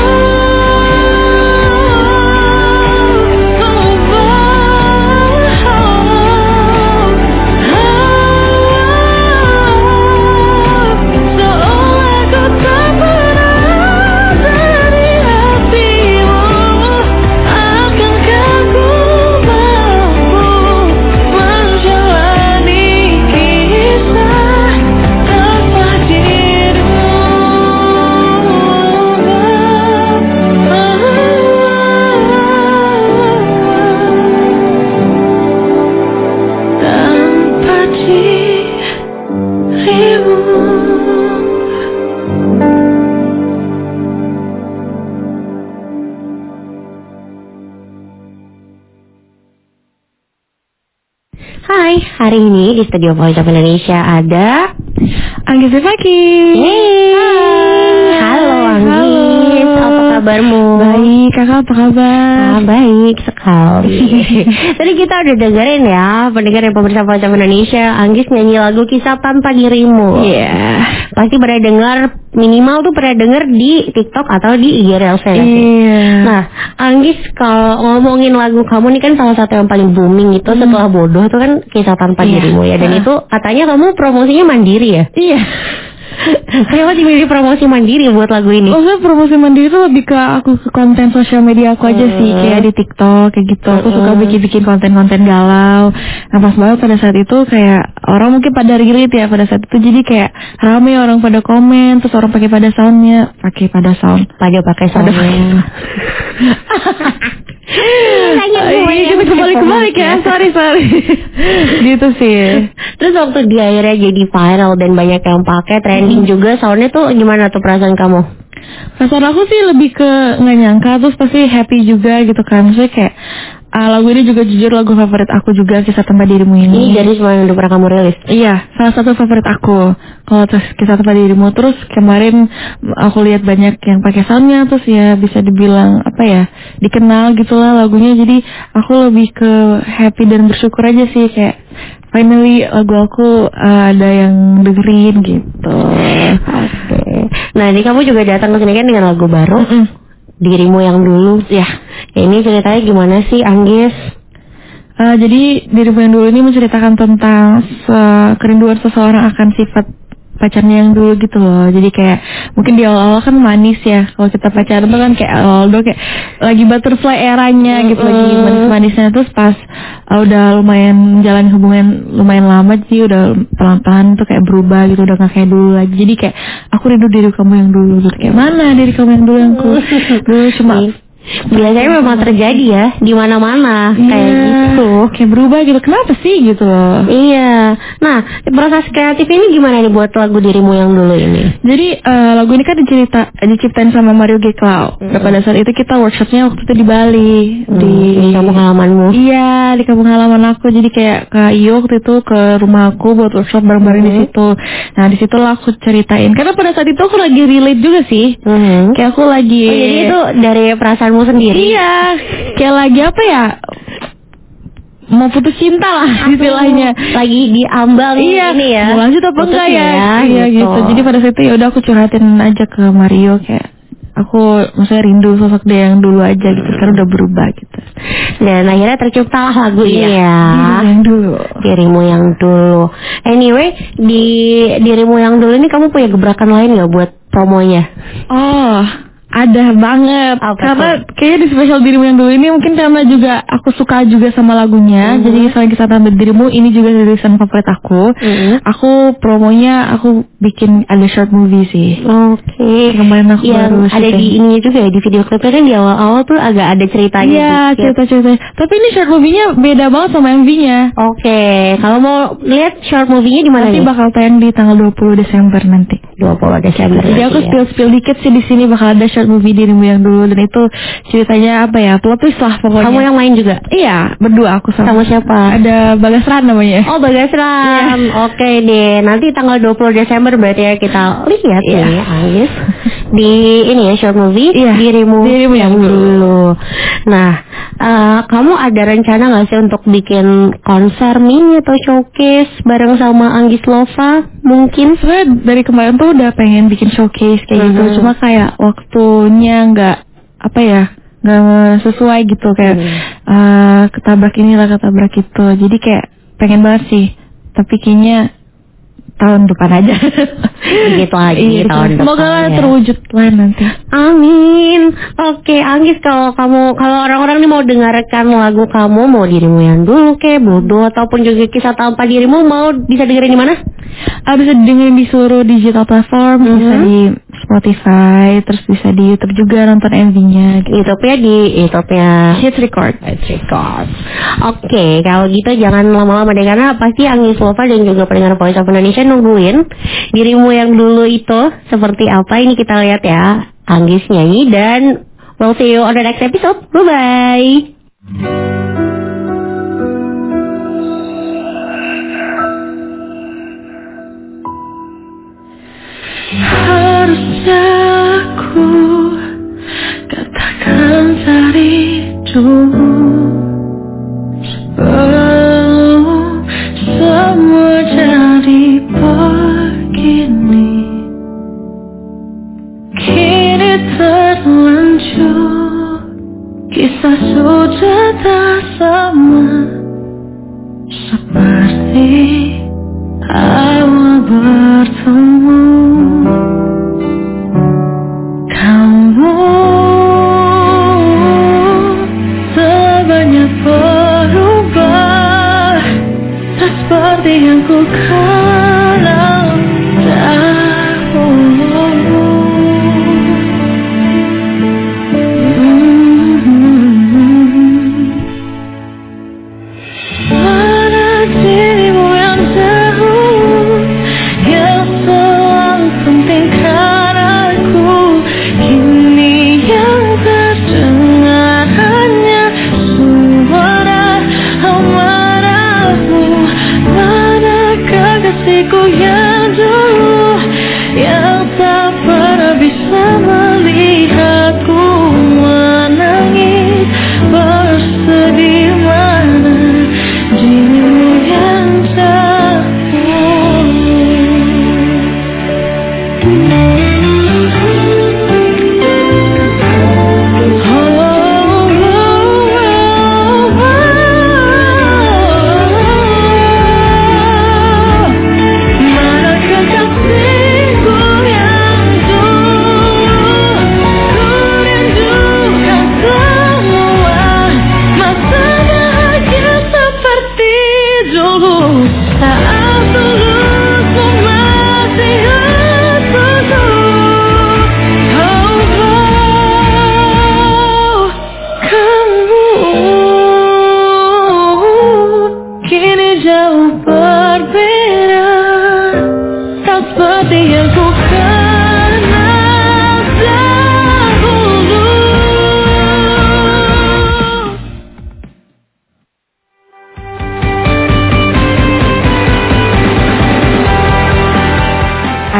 Seolah ku tak pernah dari hatimu. Akankah ku mampu menjalani kisah tanpa dirimu? Tanpa dirimu. Hai, hari ini di Studio Voice of Indonesia ada Anggis Zaki. Yeay. Halo Anggis, apa kabarmu? Baik, kakak apa kabar? Ah, baik sekali. Tadi kita udah dengerin ya, pendengar yang pemirsa Voice of Indonesia, Anggis nyanyi lagu Kisah Tanpa Dirimu. Iya. Yeah. Pasti pernah dengar, minimal tuh pernah dengar di TikTok atau di I G Reels ya. Iya. Nah, Anggis kalau ngomongin lagu kamu nih kan salah satu yang paling booming itu hmm. setelah Bodoh tuh kan Kisah Tanpa Iya. Dirimu ya. Dan uh. itu katanya kamu promosinya mandiri ya? Iya. Kenapa dimilih promosi mandiri buat lagu ini? Oh, promosi mandiri itu lebih ke aku ke konten sosial media aku aja hmm. sih, kayak di TikTok kayak gitu. Aku hmm. suka bikin-bikin konten-konten galau. Nah, pas banget pada saat itu kayak orang mungkin pada relate ya pada saat itu, jadi kayak rame orang pada komen, terus orang pakai pada soundnya, pakai pada sound, pada pakai sound. Tanya gue Iya, yang kita kebalik-kebalik ya. Sorry, sorry. Gitu sih. Terus waktu dia akhirnya jadi viral dan banyak yang pakai, trending Hmm. juga, soundnya tuh gimana tuh perasaan kamu? Perasaan aku sih lebih ke nggak nyangka, terus pasti happy juga gitu kan. Maksudnya kayak ah, lagu ini juga jujur lagu favorit aku juga, Kisah Tanpa Dirimu ini. Ini dari semua yang udah pernah kamu rilis? Iya, salah satu favorit aku. Kalau terus Kisah Tanpa Dirimu, terus kemarin aku lihat banyak yang pakai soundnya, terus ya bisa dibilang apa ya, dikenal gitulah lagunya. Jadi aku lebih ke happy dan bersyukur aja sih, kayak finally lagu aku uh, ada yang dengerin gitu. Oke. Nah, ini kamu juga datang ke sini kan dengan lagu baru, Mm-mm. Dirimu Yang Dulu. Ya. Ini ceritanya gimana sih, Anggis? Uh, jadi Dirimu Yang Dulu ini menceritakan tentang se- kerinduan seseorang akan sifat pacarnya yang dulu gitu loh. Jadi kayak mungkin di awal-awal kan manis ya. Kalau kita pacaran tuh kan kayak awal-awal kayak lagi butterfly eranya gitu, Mm-hmm. lagi manis-manisnya. Terus pas uh, udah lumayan menjalani hubungan lumayan lama, jadi udah pelan-pelan tuh kayak berubah gitu, udah gak kayak dulu lagi. Jadi kayak aku rindu diri kamu yang dulu. Terus kayak mana diri kamu yang dulu yang ku dulu cuma biasanya memang terjadi ya di mana-mana Iya, kayak gitu. Kayak berubah gitu. Kenapa sih gitu loh? Iya. Nah, proses kreatif ini gimana nih buat lagu Dirimu Yang Dulu ini? Jadi uh, lagu ini kan dicerita, diciptain sama Mario G. Clow. Mm-hmm. Pada saat itu kita workshopnya waktu itu di Bali, Hmm, di, di kampung halamanmu. Iya, di kampung halaman aku. Jadi kayak Kak Iyo waktu itu ke rumah aku buat workshop bareng-bareng Mm-hmm. di situ. Nah, di situlah aku ceritain. Karena pada saat itu aku lagi relate juga sih. Mm-hmm. Kayak aku lagi. Oh, jadi itu dari perasaanmu sendiri? Iya, kayak lagi apa ya? Mau putus cinta lah istilahnya. Lagi diambang Iya, ini ya. mau lanjut apa enggak ya? Putusnya, Iya gitu. gitu. Jadi pada saat itu ya udah aku curhatin aja ke Mario kayak aku maksudnya rindu sosok dia yang dulu aja gitu, sekarang udah berubah gitu. Dan akhirnya terciptalah lagu Iya, ini ya. Dirimu Yang Dulu. Dirimu Yang Dulu. Anyway, di Dirimu Yang Dulu ini kamu punya gebrakan lain nggak buat promonya? Oh, ada banget. Apa Karena tuh? kayaknya di spesial Dirimu Yang Dulu ini mungkin karena juga aku suka juga sama lagunya. Mhm. Jadi selain Kisah Tanpa Dirimu, ini juga rilisan favorit aku. Mhm. Aku promonya aku bikin ada short movie sih. Oke. Kemarin aku Yang baru ada di syuting. ininya juga ya, di video klipnya kan di awal-awal tuh agak ada ceritanya. Iya, dikit. cerita-cerita. Tapi ini short movie-nya beda banget sama M V-nya. Oke, kalau mau lihat short movie-nya di mana Nanti nih? bakal tayang di tanggal dua puluh Desember nanti. dua puluh Desember. Jadi aku nanti ya. spill-spill dikit sih di sini, bakal ada short movie Dirimu Yang Dulu, dan itu ceritanya apa ya? Plot twist lah pokoknya. Kamu yang main juga? Iya, berdua aku sama. Sama siapa? Ada Bagas Ran namanya. Oh, Bagas Ram. Oke deh, nanti tanggal dua puluh Desember berarti ya kita lihat Iya. nih, Anggis. Di ini ya short movie Iya. Dirimu, Dirimu Yang Dulu. Nah, eh, kamu ada rencana nggak sih untuk bikin konser mini atau showcase bareng sama Anggis Lova? Mungkin. Sebenarnya dari kemarin tuh udah pengen bikin showcase kayak gitu, Mhm. cuma kayak waktunya nggak apa ya, nggak sesuai gitu, kayak Mhm. eh, ketabrak inilah ketabrak itu. Jadi kayak pengen banget sih, tapi kayaknya tahun depan aja. Begitu lagi Iya, tahun depan. semoga lah ya. terwujud lah nanti. Amin. Oke, Anggis, kalau kamu kalau orang-orang nih mau dengarkan lagu kamu, mau Dirimu Yang Dulu kayak Bodoh ataupun juga Kisah Tanpa Dirimu, mau bisa dengerin di mana? Ah, bisa dengerin di seluruh digital platform, Mhm. bisa di Spotify, terus bisa di YouTube juga nonton M V-nya gitu. YouTube-nya di YouTube-nya Hits Record. Hits Record. Oke, kalau gitu jangan lama-lama deh, karena pasti Anggis Lova dan juga pendengar Voice of Indonesia nungguin Dirimu Yang Dulu itu seperti apa. Ini kita lihat ya, Anggis nyanyi, dan we'll see you on the next episode. Bye-bye. Harusnya aku katakan dari dulu sebelum semua jadi begini. Kini terlanjur, kisah sudah tak sama seperti awal bertemu. Kamu sebanyak berubah, tak seperti yang ku kenal dahulu. Hmm.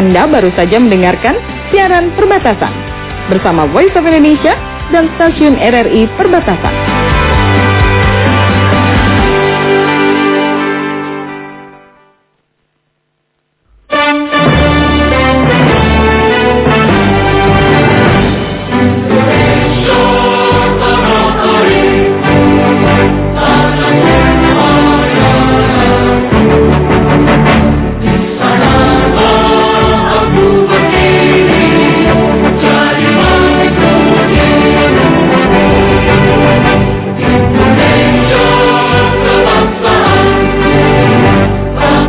Anda baru saja mendengarkan siaran perbatasan bersama Voice of Indonesia dan stasiun R R I Perbatasan.